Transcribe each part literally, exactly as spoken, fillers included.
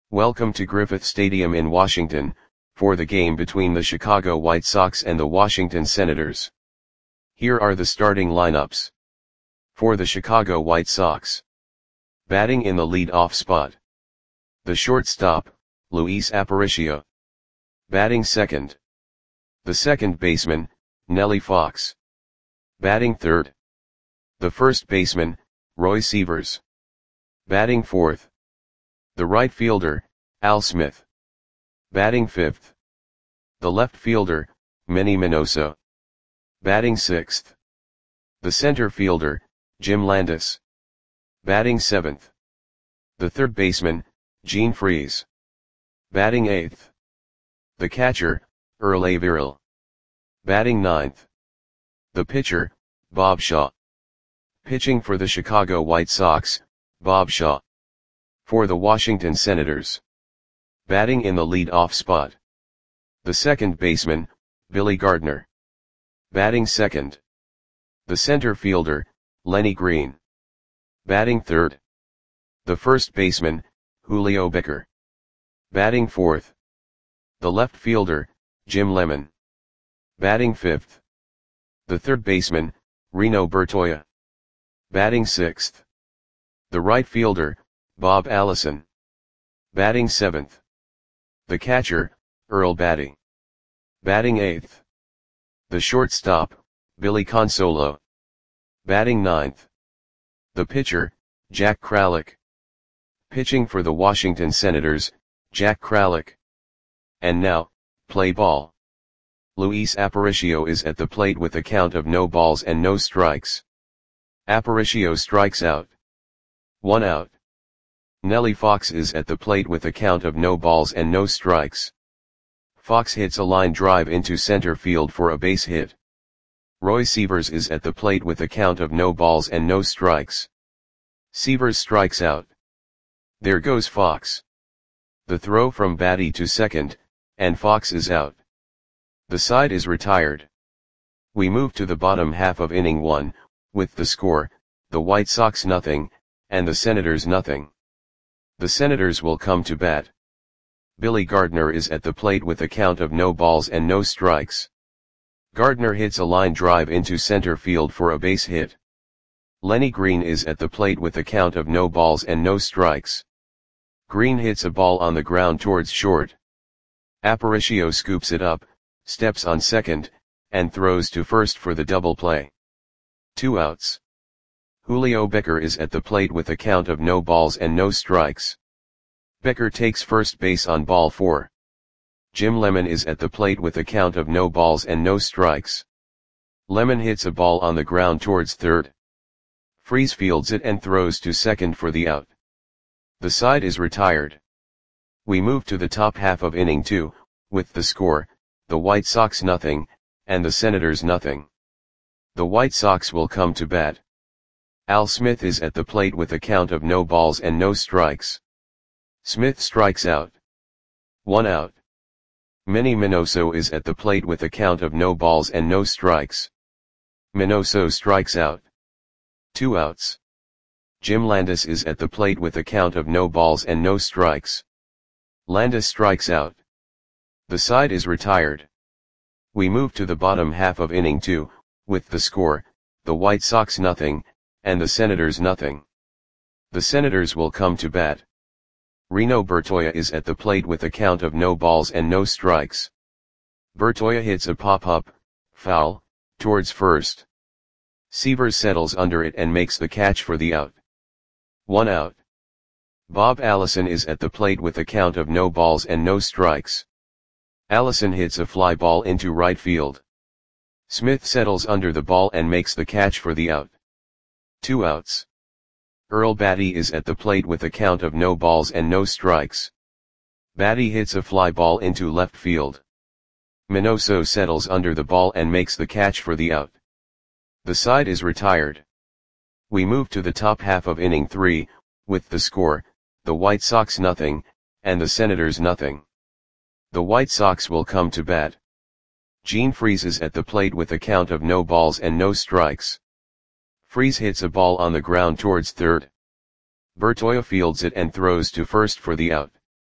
Welcome to Griffith Stadium in Washington, for the game between the Chicago White Sox and the Washington Senators. Here are the starting lineups. For the Chicago White Sox. Batting in the lead-off spot. The shortstop, Luis Aparicio. Batting second. The second baseman, Nellie Fox. Batting third. The first baseman, Roy Sievers. Batting fourth. The right fielder, Al Smith. Batting fifth. The left fielder, Manny Minoso. Batting sixth. The center fielder, Jim Landis. Batting seventh. The third baseman, Gene Freese. Batting eighth. The catcher, Earl Averill. Batting ninth. The pitcher, Bob Shaw. Pitching for the Chicago White Sox, Bob Shaw. For the Washington Senators. Batting in the lead-off spot. The second baseman, Billy Gardner. Batting second. The center fielder, Lenny Green. Batting third. The first baseman, Julio Becker. Batting fourth. The left fielder, Jim Lemon. Batting fifth. The third baseman, Reno Bertoia. Batting sixth. The right fielder, Bob Allison. Batting seventh. The catcher, Earl Batty. Batting eighth. The shortstop, Billy Consolo. Batting ninth. The pitcher, Jack Kralik. Pitching for the Washington Senators, Jack Kralik. And now, play ball. Luis Aparicio is at the plate with a count of no balls and no strikes. Aparicio strikes out. One out. Nellie Fox is at the plate with a count of no balls and no strikes. Fox hits a line drive into center field for a base hit. Roy Sievers is at the plate with a count of no balls and no strikes. Sievers strikes out. There goes Fox. The throw from Batty to second, and Fox is out. The side is retired. We move to the bottom half of inning one, with the score, the White Sox nothing, and the Senators nothing. The Senators will come to bat. Billy Gardner is at the plate with a count of no balls and no strikes. Gardner hits a line drive into center field for a base hit. Lenny Green is at the plate with a count of no balls and no strikes. Green hits a ball on the ground towards short. Aparicio scoops it up, steps on second, and throws to first for the double play. Two outs. Julio Becker is at the plate with a count of no balls and no strikes. Becker takes first base on ball four. Jim Lemon is at the plate with a count of no balls and no strikes. Lemon hits a ball on the ground towards third. Freese fields it and throws to second for the out. The side is retired. We move to the top half of inning two, with the score, the White Sox nothing, and the Senators nothing. The White Sox will come to bat. Al Smith is at the plate with a count of no balls and no strikes. Smith strikes out. One out. Manny Minoso is at the plate with a count of no balls and no strikes. Minoso strikes out. Two outs. Jim Landis is at the plate with a count of no balls and no strikes. Landis strikes out. The side is retired. We move to the bottom half of inning two, with the score, the White Sox nothing, and the Senators nothing. The Senators will come to bat. Reno Bertoia is at the plate with a count of no balls and no strikes. Bertoia hits a pop-up, foul, towards first. Sievers settles under it and makes the catch for the out. One out. Bob Allison is at the plate with a count of no balls and no strikes. Allison hits a fly ball into right field. Smith settles under the ball and makes the catch for the out. Two outs. Earl Batty is at the plate with a count of no balls and no strikes. Batty hits a fly ball into left field. Minoso settles under the ball and makes the catch for the out. The side is retired. We move to the top half of inning three, with the score, the White Sox nothing, and the Senators nothing. The White Sox will come to bat. Gene Freese is at the plate with a count of no balls and no strikes. Freese hits a ball on the ground towards third. Bertoia fields it and throws to first for the out.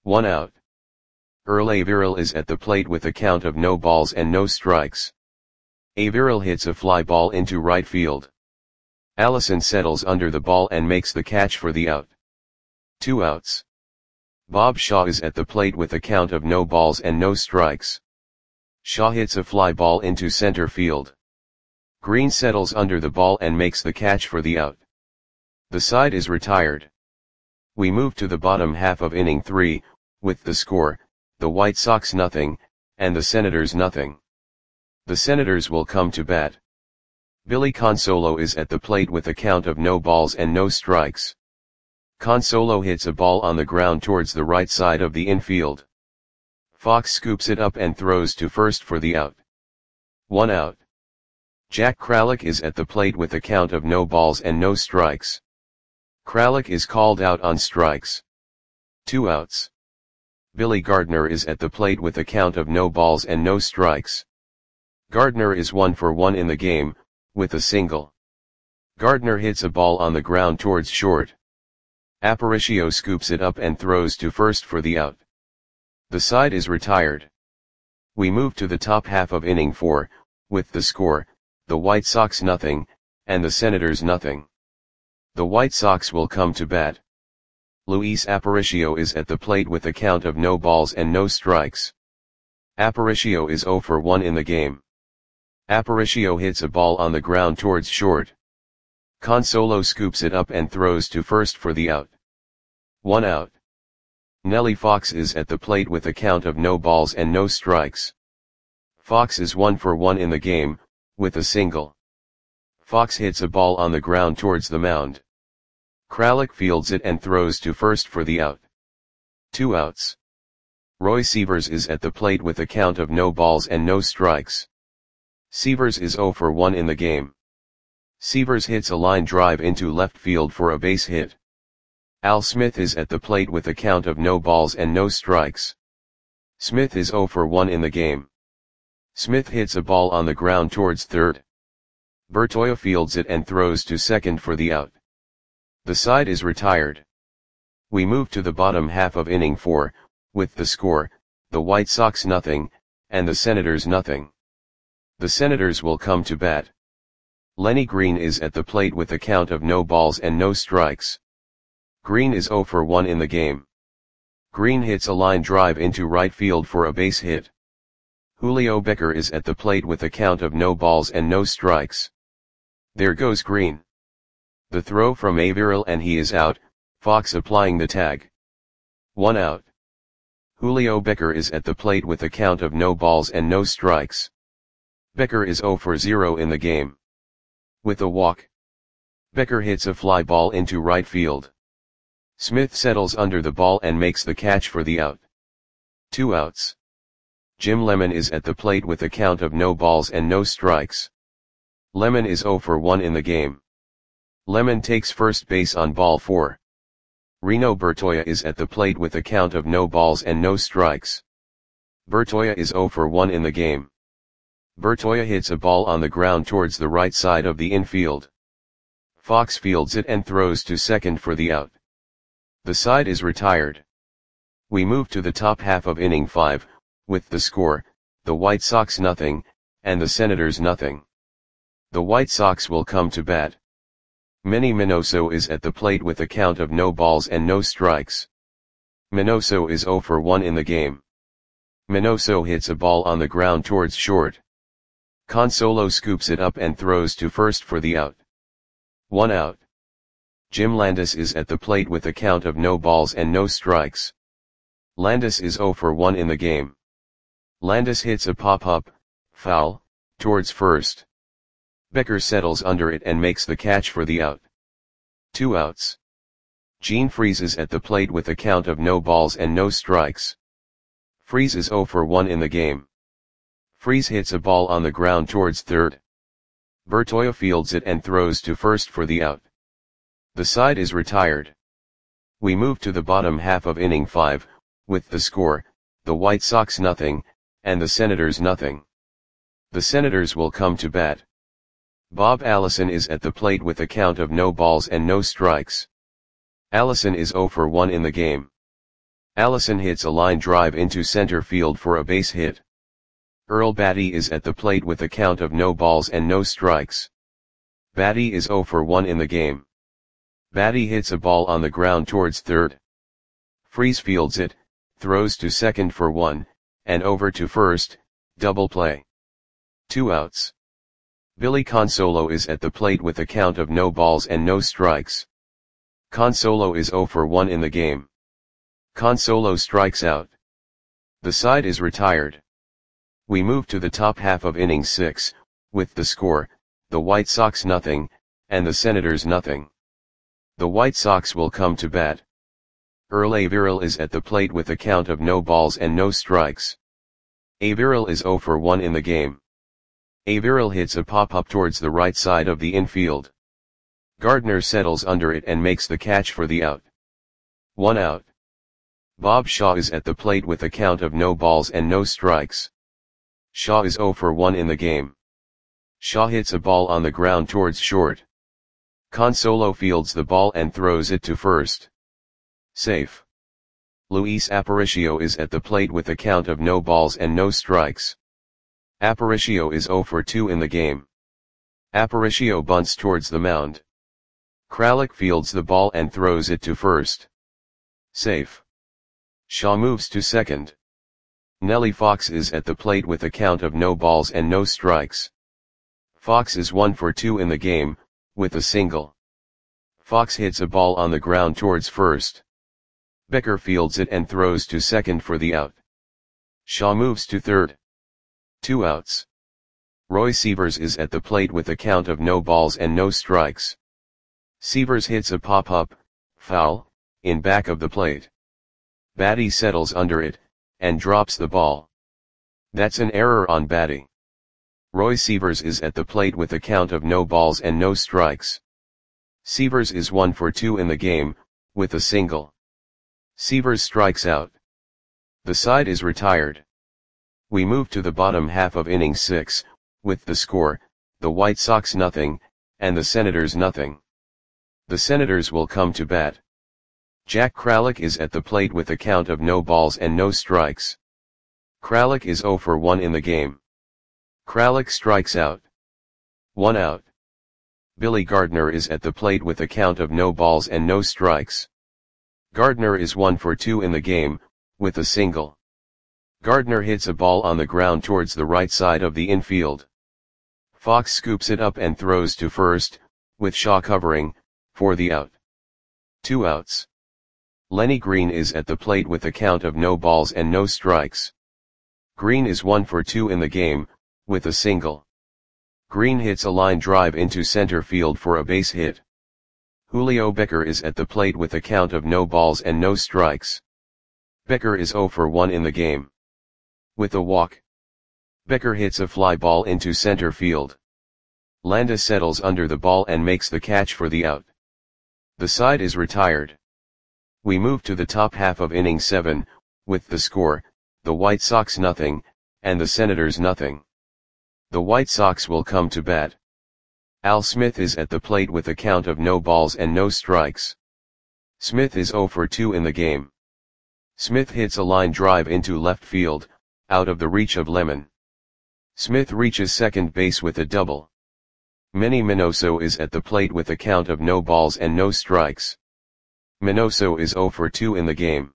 one out. Earl Averill is at the plate with a count of no balls and no strikes. Averill hits a fly ball into right field. Allison settles under the ball and makes the catch for the out. Two outs. Bob Shaw is at the plate with a count of no balls and no strikes. Shaw hits a fly ball into center field. Green settles under the ball and makes the catch for the out. The side is retired. We move to the bottom half of inning three, with the score, the White Sox nothing, and the Senators nothing. The Senators will come to bat. Billy Consolo is at the plate with a count of no balls and no strikes. Consolo hits a ball on the ground towards the right side of the infield. Fox scoops it up and throws to first for the out. One out. Jack Kralik is at the plate with a count of no balls and no strikes. Kralik is called out on strikes. Two outs. Billy Gardner is at the plate with a count of no balls and no strikes. Gardner is one for one in the game, with a single. Gardner hits a ball on the ground towards short. Aparicio scoops it up and throws to first for the out. The side is retired. We move to the top half of inning four, with the score, the White Sox nothing, and the Senators nothing. The White Sox will come to bat. Luis Aparicio is at the plate with a count of no balls and no strikes. Aparicio is zero for one in the game. Aparicio hits a ball on the ground towards short. Consolo scoops it up and throws to first for the out. One out. Nellie Fox is at the plate with a count of no balls and no strikes. Fox is one for one in the game, with a single. Fox hits a ball on the ground towards the mound. Kralik fields it and throws to first for the out. Two outs. Roy Sievers is at the plate with a count of no balls and no strikes. Sievers is zero for one in the game. Sievers hits a line drive into left field for a base hit. Al Smith is at the plate with a count of no balls and no strikes. Smith is zero for one in the game. Smith hits a ball on the ground towards third. Bertoia fields it and throws to second for the out. The side is retired. We move to the bottom half of inning four, with the score, the White Sox nothing, and the Senators nothing. The Senators will come to bat. Lenny Green is at the plate with a count of no balls and no strikes. Green is zero for one in the game. Green hits a line drive into right field for a base hit. Julio Becker is at the plate with a count of no balls and no strikes. There goes Green. The throw from Averill and he is out, Fox applying the tag. One out. Julio Becker is at the plate with a count of no balls and no strikes. Becker is zero for zero in the game. With a walk. Becker hits a fly ball into right field. Smith settles under the ball and makes the catch for the out. Two outs. Jim Lemon is at the plate with a count of no balls and no strikes. Lemon is zero for one in the game. Lemon takes first base on ball four. Reno Bertoia is at the plate with a count of no balls and no strikes. Bertoia is zero for one in the game. Bertoia hits a ball on the ground towards the right side of the infield. Fox fields it and throws to second for the out. The side is retired. We move to the top half of inning five, with the score, the White Sox nothing, and the Senators nothing. The White Sox will come to bat. Manny Minoso is at the plate with a count of no balls and no strikes. Minoso is zero for one in the game. Minoso hits a ball on the ground towards short. Consolo scoops it up and throws to first for the out. One out. Jim Landis is at the plate with a count of no balls and no strikes. Landis is zero for one in the game. Landis hits a pop-up, foul, towards first. Becker settles under it and makes the catch for the out. Two outs. Gene Freese is at the plate with a count of no balls and no strikes. Freese is zero for one in the game. Freese hits a ball on the ground towards third. Bertoia fields it and throws to first for the out. The side is retired. We move to the bottom half of inning five, with the score, the White Sox nothing, and the Senators nothing. The Senators will come to bat. Bob Allison is at the plate with a count of no balls and no strikes. Allison is zero for one in the game. Allison hits a line drive into center field for a base hit. Earl Batty is at the plate with a count of no balls and no strikes. Batty is zero for one in the game. Batty hits a ball on the ground towards third. Freese fields it, throws to second for one, and over to first, double play. Two outs. Billy Consolo is at the plate with a count of no balls and no strikes. Consolo is zero for one in the game. Consolo strikes out. The side is retired. We move to the top half of inning six, with the score, the White Sox nothing, and the Senators nothing. The White Sox will come to bat. Earl Averill is at the plate with a count of no balls and no strikes. Averill is zero for one in the game. Averill hits a pop-up towards the right side of the infield. Gardner settles under it and makes the catch for the out. One out. Bob Shaw is at the plate with a count of no balls and no strikes. Shaw is zero for one in the game. Shaw hits a ball on the ground towards short. Consolo fields the ball and throws it to first. Safe. Luis Aparicio is at the plate with a count of no balls and no strikes. Aparicio is zero for two in the game. Aparicio bunts towards the mound. Kralik fields the ball and throws it to first. Safe. Shaw moves to second. Nellie Fox is at the plate with a count of no balls and no strikes. Fox is one for two in the game, with a single. Fox hits a ball on the ground towards first. Becker fields it and throws to second for the out. Shaw moves to third. Two outs. Roy Sievers is at the plate with a count of no balls and no strikes. Sievers hits a pop-up, foul, in back of the plate. Batty settles under it, and drops the ball. That's an error on Batty. Roy Sievers is at the plate with a count of no balls and no strikes. Sievers is one for two in the game, with a single. Sievers strikes out. The side is retired. We move to the bottom half of inning six, with the score, the White Sox nothing, and the Senators nothing. The Senators will come to bat. Jack Kralik is at the plate with a count of no balls and no strikes. Kralik is zero for one in the game. Kralik strikes out. One out. Billy Gardner is at the plate with a count of no balls and no strikes. Gardner is one for two in the game, with a single. Gardner hits a ball on the ground towards the right side of the infield. Fox scoops it up and throws to first, with Shaw covering, for the out. Two outs. Lenny Green is at the plate with a count of no balls and no strikes. Green is one for two in the game, with a single. Green hits a line drive into center field for a base hit. Julio Becker is at the plate with a count of no balls and no strikes. Becker is zero for one in the game. With a walk. Becker hits a fly ball into center field. Landis settles under the ball and makes the catch for the out. The side is retired. We move to the top half of inning seven, with the score, the White Sox nothing, and the Senators nothing. The White Sox will come to bat. Al Smith is at the plate with a count of no balls and no strikes. Smith is zero for two in the game. Smith hits a line drive into left field, out of the reach of Lemon. Smith reaches second base with a double. Manny Minoso is at the plate with a count of no balls and no strikes. Minoso is zero for two in the game.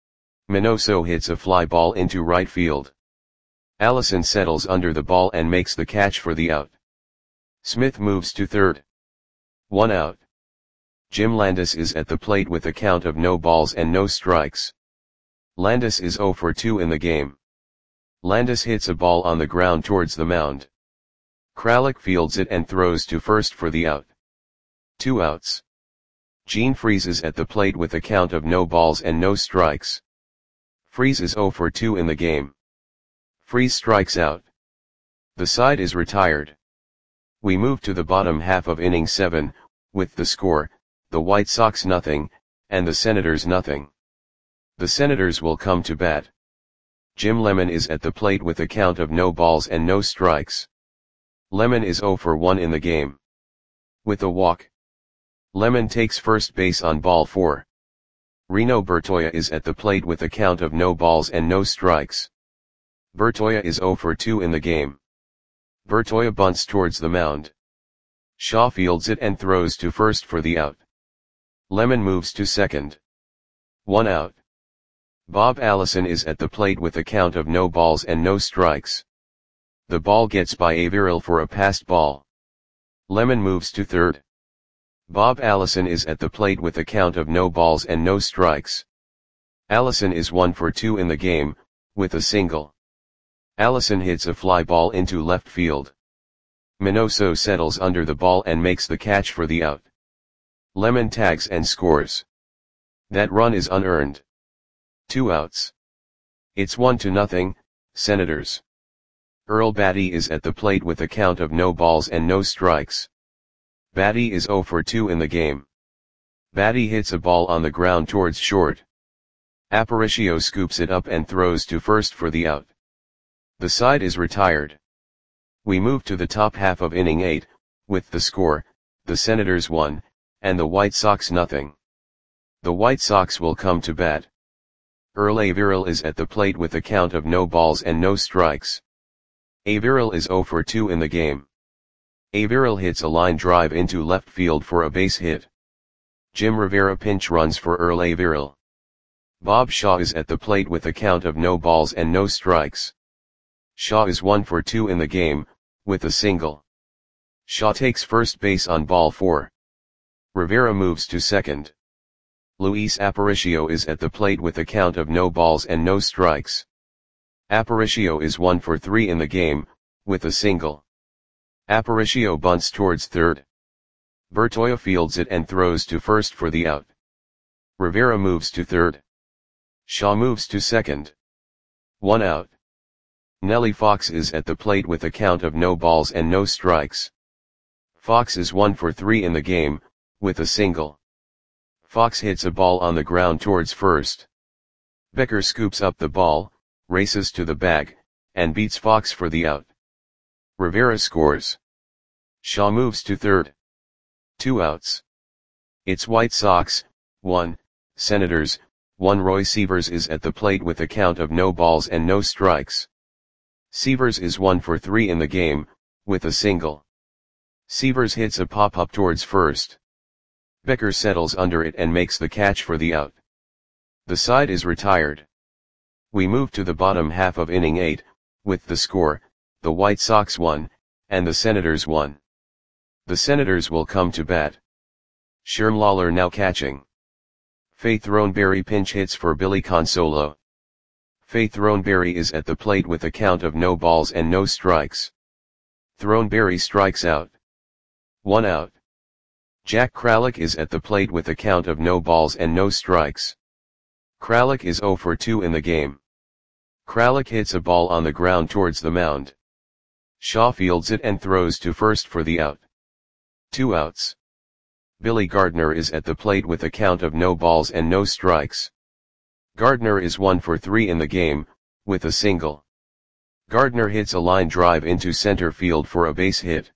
Minoso hits a fly ball into right field. Allison settles under the ball and makes the catch for the out. Smith moves to third. One out. Jim Landis is at the plate with a count of no balls and no strikes. Landis is zero for two in the game. Landis hits a ball on the ground towards the mound. Kralik fields it and throws to first for the out. Two outs. Gene Freese is at the plate with a count of no balls and no strikes. Freese is zero for two in the game. Freese strikes out. The side is retired. We move to the bottom half of inning seven, with the score, the White Sox nothing, and the Senators nothing. The Senators will come to bat. Jim Lemon is at the plate with a count of no balls and no strikes. Lemon is zero for one in the game. With a walk. Lemon takes first base on ball four. Reno Bertoya is at the plate with a count of no balls and no strikes. Bertoya is zero for two in the game. Bertoya bunts towards the mound. Shaw fields it and throws to first for the out. Lemon moves to second. One out. Bob Allison is at the plate with a count of no balls and no strikes. The ball gets by Averill for a passed ball. Lemon moves to third. Bob Allison is at the plate with a count of no balls and no strikes. Allison is one for two in the game, with a single. Allison hits a fly ball into left field. Minoso settles under the ball and makes the catch for the out. Lemon tags and scores. That run is unearned. Two outs. It's one to nothing, Senators. Earl Batty is at the plate with a count of no balls and no strikes. Batty is zero for two in the game. Batty hits a ball on the ground towards short. Aparicio scoops it up and throws to first for the out. The side is retired. We move to the top half of inning eight, with the score, the Senators one, and the White Sox nothing. The White Sox will come to bat. Earl Averill is at the plate with a count of no balls and no strikes. Averill is zero for two in the game. Averill hits a line drive into left field for a base hit. Jim Rivera pinch runs for Earl Averill. Bob Shaw is at the plate with a count of no balls and no strikes. Shaw is one for two in the game, with a single. Shaw takes first base on ball four. Rivera moves to second. Luis Aparicio is at the plate with a count of no balls and no strikes. Aparicio is one for three in the game, with a single. Aparicio bunts towards third. Bertoya fields it and throws to first for the out. Rivera moves to third. Shaw moves to second. One out. Nellie Fox is at the plate with a count of no balls and no strikes. Fox is one for three in the game, with a single. Fox hits a ball on the ground towards first. Becker scoops up the ball, races to the bag, and beats Fox for the out. Rivera scores. Shaw moves to third. Two outs. It's White Sox, one, Senators, one. Roy Sievers is at the plate with a count of no balls and no strikes. Sievers is one for three in the game, with a single. Sievers hits a pop-up towards first. Becker settles under it and makes the catch for the out. The side is retired. We move to the bottom half of inning eight, with the score, the White Sox one, and the Senators one. The Senators will come to bat. Sherm Lawler now catching. Faith Throneberry pinch hits for Billy Consolo. Faith Throneberry is at the plate with a count of no balls and no strikes. Throneberry strikes out. One out. Jack Kralik is at the plate with a count of no balls and no strikes. Kralik is zero for two in the game. Kralik hits a ball on the ground towards the mound. Shaw fields it and throws to first for the out. Two outs. Billy Gardner is at the plate with a count of no balls and no strikes. Gardner is one for three in the game, with a single. Gardner hits a line drive into center field for a base hit.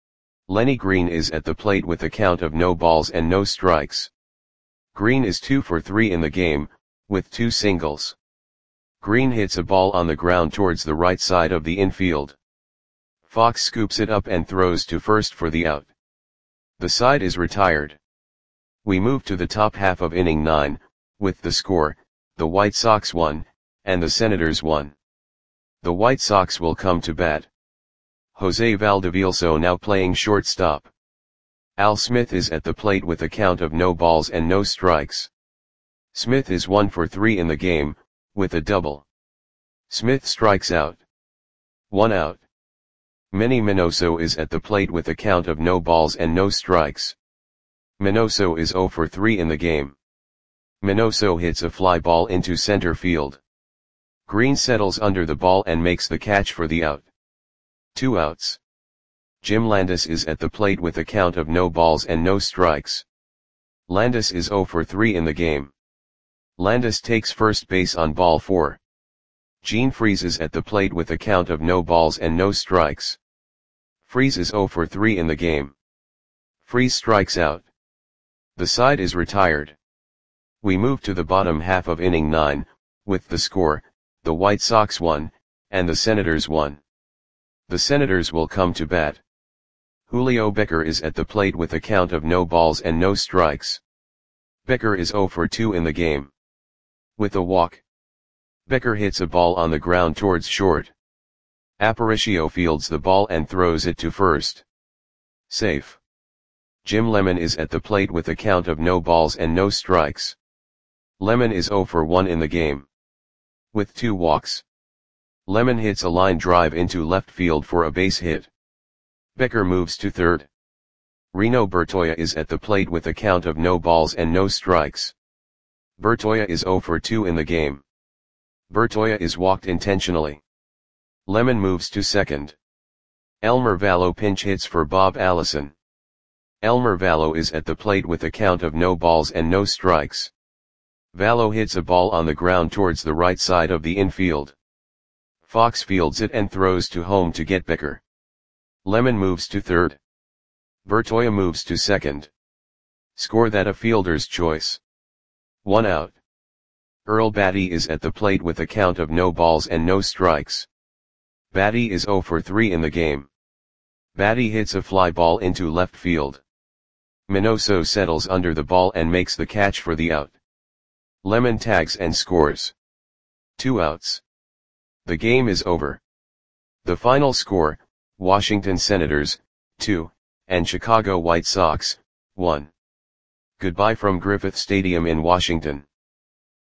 Lenny Green is at the plate with a count of no balls and no strikes. Green is two for three in the game, with two singles. Green hits a ball on the ground towards the right side of the infield. Fox scoops it up and throws to first for the out. The side is retired. We move to the top half of inning nine, with the score, the White Sox one, and the Senators one. The White Sox will come to bat. Jose Valdevielso now playing shortstop. Al Smith is at the plate with a count of no balls and no strikes. Smith is one for three in the game, with a double. Smith strikes out. One out. Manny Minoso is at the plate with a count of no balls and no strikes. Minoso is zero for three in the game. Minoso hits a fly ball into center field. Green settles under the ball and makes the catch for the out. Two outs. Jim Landis is at the plate with a count of no balls and no strikes. Landis is zero for three in the game. Landis takes first base on ball four. Gene Freese is at the plate with a count of no balls and no strikes. Freese is zero for three in the game. Freese strikes out. The side is retired. We move to the bottom half of inning nine, with the score, the White Sox won, and the Senators won. The Senators will come to bat. Julio Becker is at the plate with a count of no balls and no strikes. Becker is zero for two in the game. With a walk. Becker hits a ball on the ground towards short. Aparicio fields the ball and throws it to first. Safe. Jim Lemon is at the plate with a count of no balls and no strikes. Lemon is zero for one in the game. With two walks. Lemon hits a line drive into left field for a base hit. Becker moves to third. Reno Bertoia is at the plate with a count of no balls and no strikes. Bertoia is zero for two in the game. Bertoia is walked intentionally. Lemon moves to second. Elmer Vallo pinch hits for Bob Allison. Elmer Vallo is at the plate with a count of no balls and no strikes. Vallo hits a ball on the ground towards the right side of the infield. Fox fields it and throws to home to get Becker. Lemon moves to third. Bertoia moves to second. Score that a fielder's choice. One out. Earl Batty is at the plate with a count of no balls and no strikes. Batty is zero for three in the game. Batty hits a fly ball into left field. Minoso settles under the ball and makes the catch for the out. Lemon tags and scores. Two outs. The game is over. The final score, Washington Senators, two, and Chicago White Sox, one. Goodbye from Griffith Stadium in Washington.